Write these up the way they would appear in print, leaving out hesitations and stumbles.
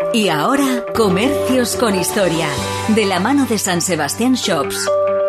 Y ahora, Comercios con Historia, de la mano de San Sebastián Shops.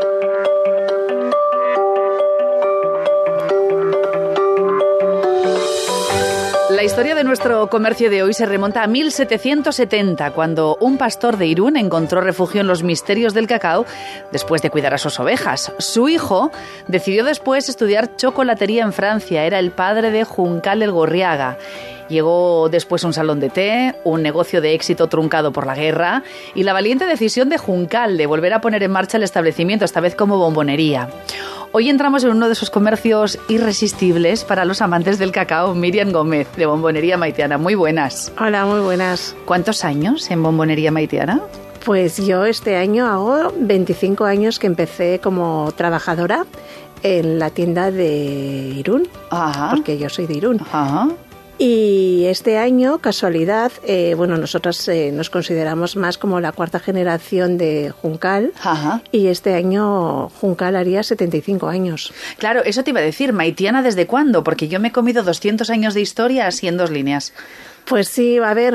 La historia de nuestro comercio de hoy se remonta a 1770, cuando un pastor de Irún encontró refugio en los misterios del cacao después de cuidar a sus ovejas. Su hijo decidió después estudiar chocolatería en Francia. Era el padre de Juncal el Gorriaga. Llegó después un salón de té, un negocio de éxito truncado por la guerra y la valiente decisión de Juncal de volver a poner en marcha el establecimiento, esta vez como bombonería. Hoy entramos en uno de esos comercios irresistibles para los amantes del cacao. Miriam Gómez, de Bombonería Maitiana. Muy buenas. Hola, muy buenas. ¿Cuántos años en Bombonería Maitiana? Pues yo este año hago 25 años que empecé como trabajadora en la tienda de Irún. Ajá. Porque yo soy de Irún. Ajá. Y este año, casualidad, nosotras nos consideramos más como la cuarta generación de Juncal. Ajá. Y este año Juncal haría 75 años. Claro, eso te iba a decir. ¿Maitiana desde cuándo? Porque yo me he comido 200 años de historia así en 2 líneas. Pues sí, a ver,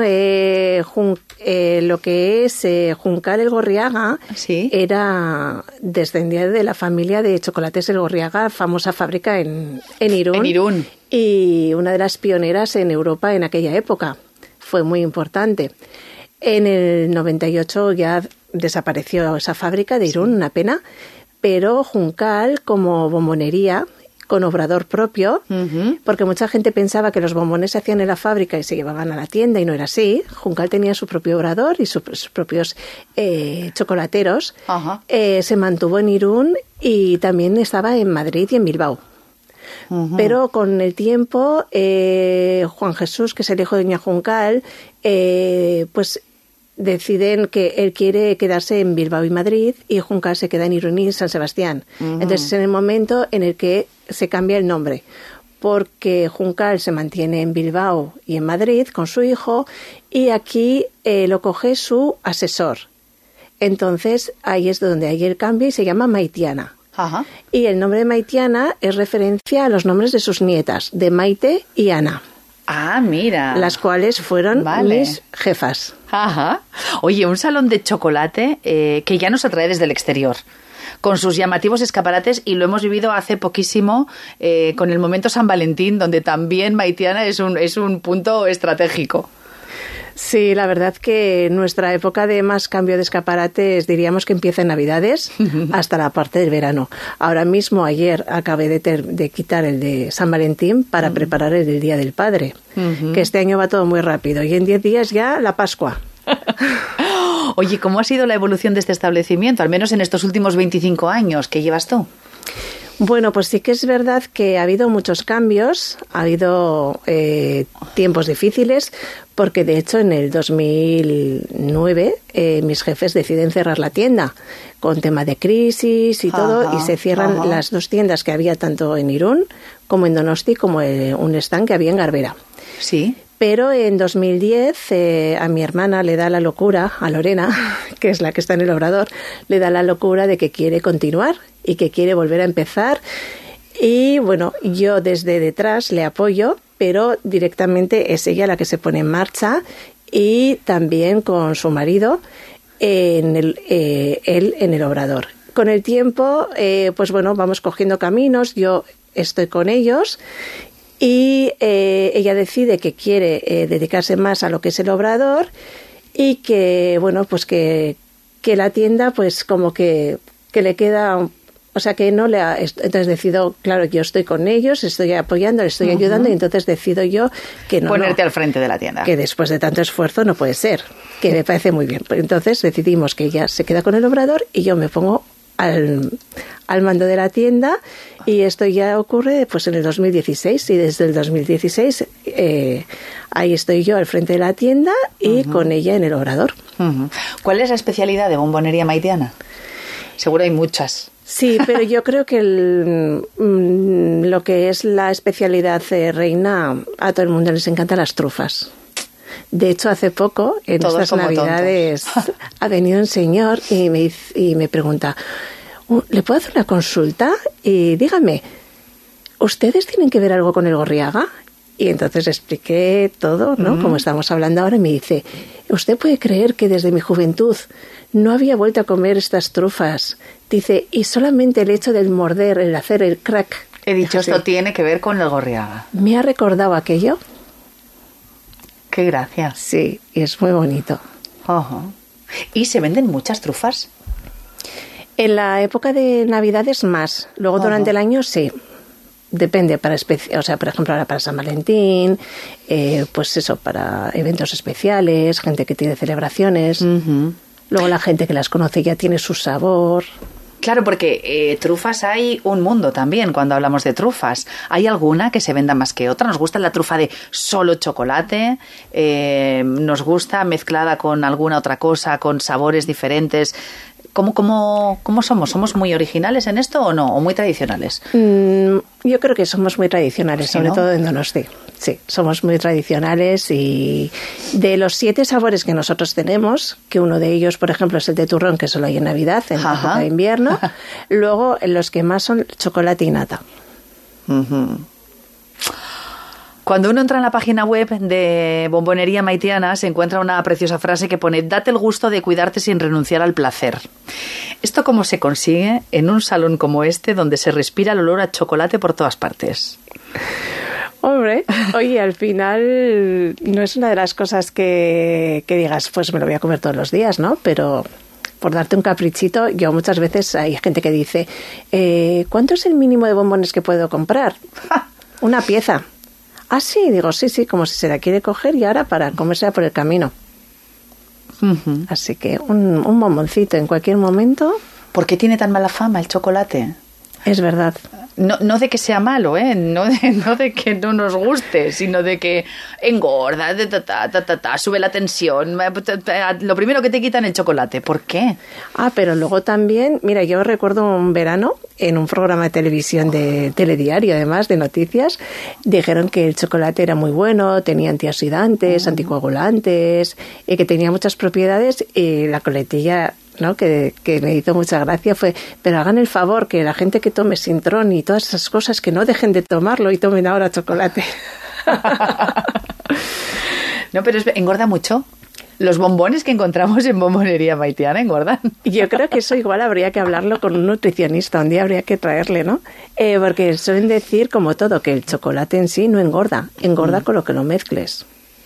lo que es Juncal el Gorriaga, ¿sí? Descendía de la familia de Chocolates el Gorriaga, famosa fábrica en Irún. En Irún. Y una de las pioneras en Europa en aquella época. Fue muy importante. En el 98 ya desapareció esa fábrica de Irún, una pena, pero Juncal como bombonería, con obrador propio, porque mucha gente pensaba que los bombones se hacían en la fábrica y se llevaban a la tienda, y no era así. Juncal tenía su propio obrador y sus propios chocolateros. Se mantuvo en Irún y también estaba en Madrid y en Bilbao. Pero con el tiempo, Juan Jesús, que es el hijo de doña Juncal, pues deciden que él quiere quedarse en Bilbao y Madrid, y Juncal se queda en Irún y San Sebastián. Entonces es en el momento en el que se cambia el nombre, porque Juncal se mantiene en Bilbao y en Madrid con su hijo, y aquí lo coge su asesor. Entonces ahí es donde hay el cambio y se llama Maitiana. Ajá. Y el nombre de Maitiana es referencia a los nombres de sus nietas, de Maite y Ana. Ah, mira. Las cuales fueron mis jefas. Ajá. Oye, un salón de chocolate que ya nos atrae desde el exterior, con sus llamativos escaparates, y lo hemos vivido hace poquísimo con el momento San Valentín, donde también Maitiana es un punto estratégico. Sí, la verdad que nuestra época de más cambio de escaparates diríamos que empieza en Navidades hasta la parte del verano. Ahora mismo, ayer, acabé de quitar el de San Valentín para preparar el del Día del Padre, que este año va todo muy rápido, y en 10 días ya la Pascua. Oye, ¿cómo ha sido la evolución de este establecimiento, al menos en estos últimos 25 años que llevas tú? Bueno, pues sí que es verdad que ha habido muchos cambios, ha habido tiempos difíciles, porque de hecho en el 2009 mis jefes deciden cerrar la tienda con tema de crisis y todo, y se cierran las 2 tiendas que había tanto en Irún como en Donosti, como un stand que había en Garbera. Sí. Pero en 2010 a mi hermana le da la locura, a Lorena, que es la que está en el obrador, le da la locura de que quiere continuar y que quiere volver a empezar. Y bueno, yo desde detrás le apoyo, pero directamente es ella la que se pone en marcha, y también con su marido él en el obrador. Con el tiempo, pues bueno, vamos cogiendo caminos, yo estoy con ellos. Y ella decide que quiere dedicarse más a lo que es el obrador, y que, bueno, pues que la tienda, pues como que le queda, o sea, que no le ha... Entonces decido, claro, yo estoy con ellos, estoy apoyando, le estoy ayudando, y entonces decido yo que no... Ponerte al frente de la tienda. Que después de tanto esfuerzo no puede ser, que me parece muy bien. Entonces decidimos que ella se queda con el obrador y yo me pongo al mando de la tienda, y esto ya ocurre pues en el 2016, y desde el 2016 ahí estoy yo al frente de la tienda y con ella en el obrador. ¿Cuál es la especialidad de Bombonería Maitiana? Seguro hay muchas. Sí, pero yo creo que lo que es la especialidad reina, a todo el mundo les encantan las trufas. De hecho, hace poco, en estas Navidades, ha venido un señor y me pregunta, ¿le puedo hacer una consulta? Y dígame, ¿ustedes tienen que ver algo con el Gorriaga? Y entonces expliqué todo, ¿no? Como estamos hablando ahora, y me dice, ¿usted puede creer que desde mi juventud no había vuelto a comer estas trufas? Dice, y solamente el hecho del morder, el hacer el crack. He dicho, esto tiene que ver con el Gorriaga. Me ha recordado aquello. Qué gracia. Sí, y es muy bonito. Uh-huh. ¿Y se venden muchas trufas? En la época de Navidades más. Luego durante el año sí. Depende, o sea, por ejemplo, ahora para San Valentín, pues eso, para eventos especiales, gente que tiene celebraciones. Uh-huh. Luego la gente que las conoce ya tiene su sabor. Claro, porque trufas hay un mundo también cuando hablamos de trufas. ¿Hay alguna que se venda más que otra? Nos gusta la trufa de solo chocolate, nos gusta mezclada con alguna otra cosa, con sabores diferentes. ¿Cómo somos? ¿Somos muy originales en esto o no? ¿O muy tradicionales? Yo creo que somos muy tradicionales, sobre todo en Donosti. Sí, somos muy tradicionales y de los 7 sabores que nosotros tenemos, que uno de ellos, por ejemplo, es el de turrón, que solo hay en Navidad, en la época de invierno, luego los que más son chocolate y nata. Uh-huh. Cuando uno entra en la página web de Bombonería Maitiana se encuentra una preciosa frase que pone «Date el gusto de cuidarte sin renunciar al placer». ¿Esto cómo se consigue en un salón como este donde se respira el olor a chocolate por todas partes? Hombre, oye, al final no es una de las cosas que digas, pues me lo voy a comer todos los días, ¿no? Pero por darte un caprichito, yo muchas veces hay gente que dice ¿cuánto es el mínimo de bombones que puedo comprar? Una pieza. Ah, sí, digo, sí, como si se la quiere coger y ahora para comérsela por el camino. Uh-huh. Así que un bomboncito en cualquier momento. ¿Por qué tiene tan mala fama el chocolate? Es verdad. No de que sea malo, no de que no nos guste, sino de que engorda, sube la tensión. Lo primero que te quitan el chocolate. ¿Por qué? Ah, pero luego también, mira, yo recuerdo un verano en un programa de televisión de telediario, además de noticias, dijeron que el chocolate era muy bueno, tenía antioxidantes, anticoagulantes, y que tenía muchas propiedades, y la coletilla, ¿no?, que me hizo mucha gracia fue, pero hagan el favor que la gente que tome Sintrón y todas esas cosas que no dejen de tomarlo y tomen ahora chocolate. No, pero engorda mucho. Los bombones que encontramos en Bombonería Maitiana engordan. Yo creo que eso igual habría que hablarlo con un nutricionista, un día habría que traerle, ¿no? Porque suelen decir, como todo, que el chocolate en sí no engorda con lo que lo mezcles.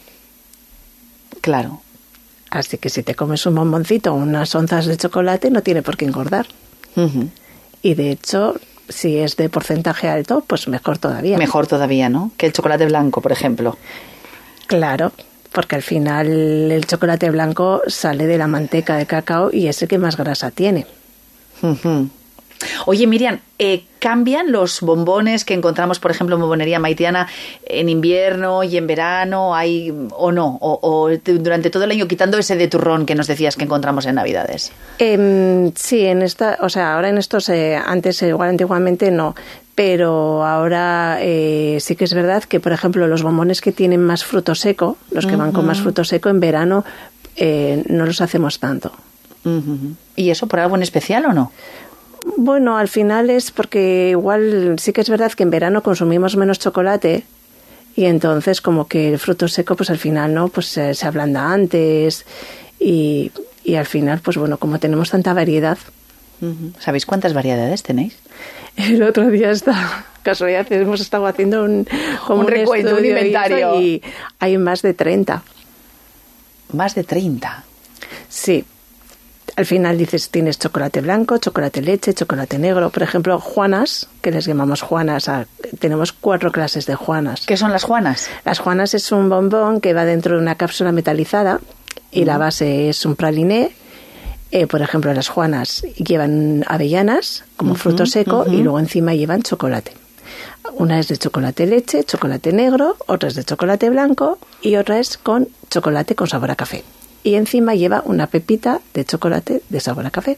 Claro. Así que si te comes un bomboncito o unas onzas de chocolate, no tiene por qué engordar. Uh-huh. Y de hecho, si es de porcentaje alto, pues mejor todavía. Mejor todavía, ¿no? Que el chocolate blanco, por ejemplo. Claro, porque al final el chocolate blanco sale de la manteca de cacao y es el que más grasa tiene. Uh-huh. Oye, Miriam, ¿cambian los bombones que encontramos, por ejemplo, en Bombonería Maitiana en invierno y en verano? ¿O no? ¿O durante todo el año, quitando ese de turrón que nos decías que encontramos en Navidades? Sí, ahora en estos, antiguamente no, pero ahora sí que es verdad que, por ejemplo, los bombones que tienen más fruto seco, los que van con más fruto seco en verano, no los hacemos tanto. Uh-huh. ¿Y eso por algo en especial o no? Bueno, al final es porque igual sí que es verdad que en verano consumimos menos chocolate y entonces como que el fruto seco pues al final no pues se ablanda antes y al final pues bueno, como tenemos tanta variedad. Uh-huh. ¿Sabéis cuántas variedades tenéis? El otro día casualidad hemos estado haciendo un recuento, un inventario y hay más de 30. ¿Más de 30? Sí. Al final dices, tienes chocolate blanco, chocolate leche, chocolate negro. Por ejemplo, Juanas, que les llamamos Juanas. Tenemos 4 clases de Juanas. ¿Qué son las Juanas? Las Juanas es un bombón que va dentro de una cápsula metalizada y la base es un praliné. Por ejemplo, las Juanas llevan avellanas como fruto seco y luego encima llevan chocolate. Una es de chocolate leche, chocolate negro, otra es de chocolate blanco y otra es con chocolate con sabor a café. Y encima lleva una pepita de chocolate de sabor a café.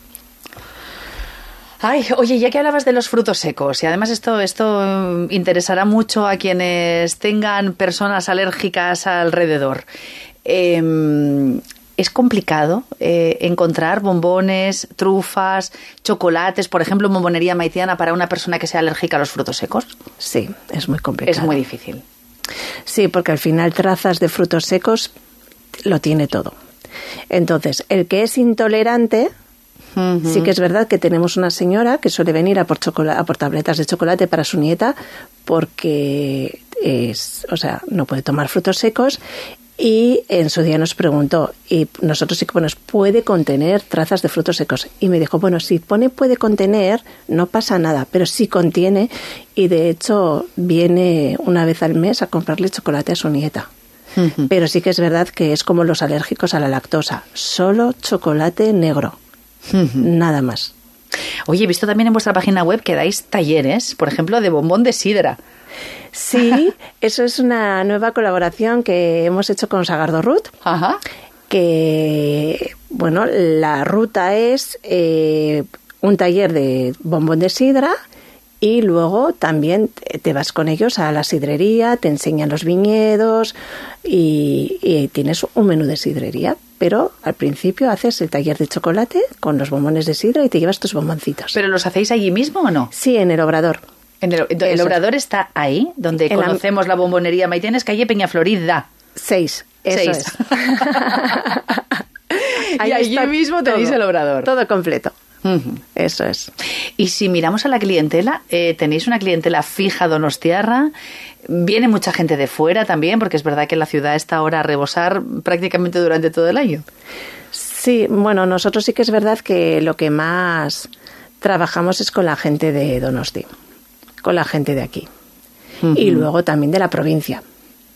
Ay, oye, ya que hablabas de los frutos secos, y además esto interesará mucho a quienes tengan personas alérgicas alrededor. ¿Es complicado encontrar bombones, trufas, chocolates, por ejemplo, en Bombonería Maitiana para una persona que sea alérgica a los frutos secos? Sí, es muy complicado. Es muy difícil. Sí, porque al final trazas de frutos secos lo tiene todo. Entonces, el que es intolerante, sí que es verdad que tenemos una señora que suele venir a por tabletas de chocolate para su nieta porque no puede tomar frutos secos. Y en su día nos preguntó, y nosotros sí que puede contener trazas de frutos secos. Y me dijo, bueno, si pone puede contener, no pasa nada, pero sí contiene. Y de hecho viene una vez al mes a comprarle chocolate a su nieta. Pero sí que es verdad que es como los alérgicos a la lactosa, solo chocolate negro, nada más. Oye, he visto también en vuestra página web que dais talleres, por ejemplo, de bombón de sidra. Sí, eso es una nueva colaboración que hemos hecho con Sagardo Ruth. Ajá. Que, bueno, la ruta es un taller de bombón de sidra y luego también te vas con ellos a la sidrería, te enseñan los viñedos y tienes un menú de sidrería. Pero al principio haces el taller de chocolate con los bombones de sidra y te llevas tus bomboncitos. ¿Pero los hacéis allí mismo o no? Sí, en el Obrador. El Obrador está ahí, donde conocemos la bombonería Maitenes, calle Peñaflorida. 6, eso es. Y allí mismo tenéis el Obrador. Todo completo. Eso es. Y si miramos a la clientela, tenéis una clientela fija donostiarra, viene mucha gente de fuera también, porque es verdad que la ciudad está ahora a rebosar prácticamente durante todo el año. Sí, bueno, nosotros sí que es verdad que lo que más trabajamos es con la gente de Donosti, con la gente de aquí. Y luego también de la provincia.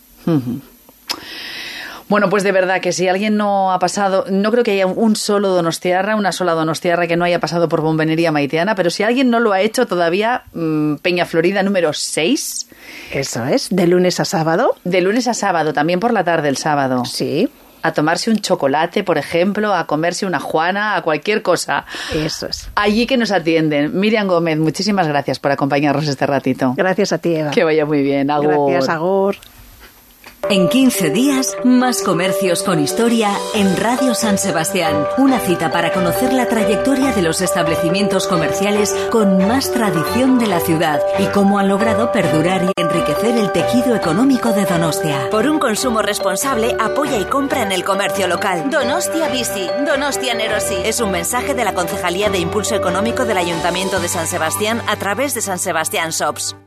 Bueno, pues de verdad que si alguien no ha pasado, no creo que haya un solo donostiarra, una sola donostiarra que no haya pasado por Bombonería Maiteana, pero si alguien no lo ha hecho todavía, Peñaflorida número 6. Eso es, de lunes a sábado. De lunes a sábado, también por la tarde el sábado. Sí. A tomarse un chocolate, por ejemplo, a comerse una juana, a cualquier cosa. Eso es. Allí que nos atienden. Miriam Gómez, muchísimas gracias por acompañarnos este ratito. Gracias a ti, Eva. Que vaya muy bien. Agur. Gracias, agur. En 15 días, más comercios con historia en Radio San Sebastián. Una cita para conocer la trayectoria de los establecimientos comerciales con más tradición de la ciudad y cómo han logrado perdurar y enriquecer el tejido económico de Donostia. Por un consumo responsable, apoya y compra en el comercio local. Donostia Bici, Donostia Nerosi. Es un mensaje de la Concejalía de Impulso Económico del Ayuntamiento de San Sebastián a través de San Sebastián Shops.